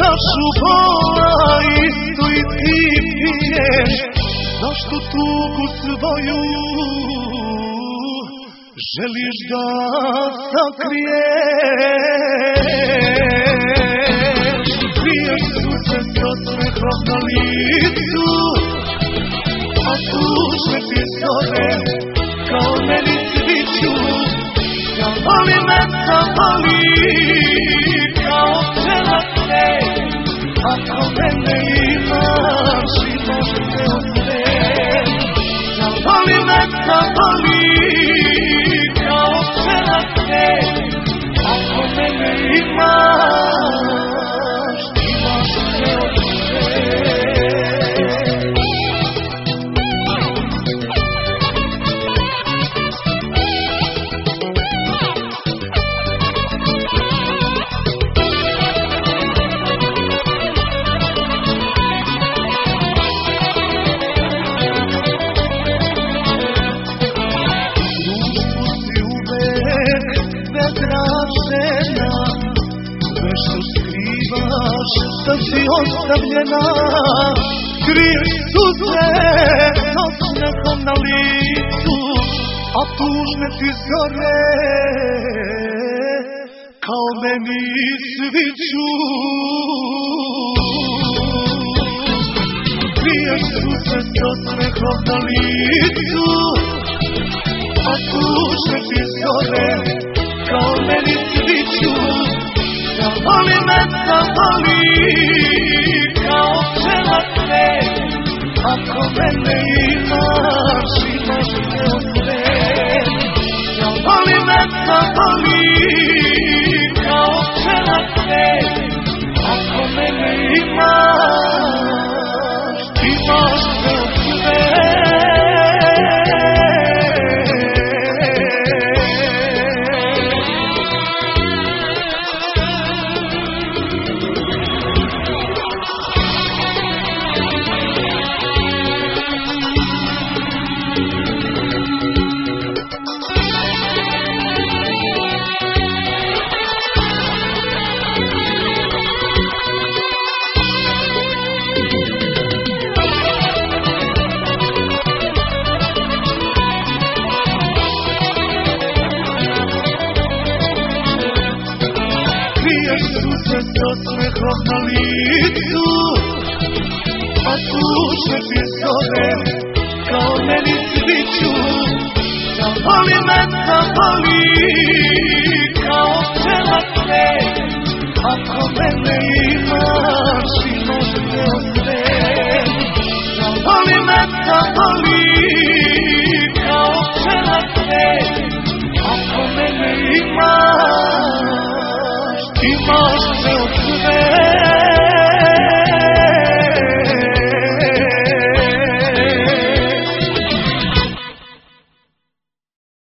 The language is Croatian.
našu bola istu i ti piješ, zašto tugu svoju želiš da sakriješ? Kriješ suze s osmehom na licu, a tužne ti zore kao meni sviću. Zavoli me, zavoli kao pčela sneg, ako mene imaš i može te osveć. Zavoli me, zavoli kao pčela sneg, ako mene imaš i može te osveć. Da si ostavljena, kriješ suze s osmehom na licu, a tužne ti zore kao meni sviću. Kriješ suze s osmehom na licu, a tužne ti zore kao meni sviću. Zavoli me, zavoli kao pčela sneg, ako mene imaš i može te osveć. Zavoli me, zavoli kao pčela sneg, ako mene imaš i može te osveć. Suze s osmehom na licu, a tužne ti zore kao meni sviću. Zavoli me, zavoli kao pčela sneg, ako mene imaš i može te osveć. Zavoli me, zavoli kao pčela sneg, ako mene imaš i može te osveć.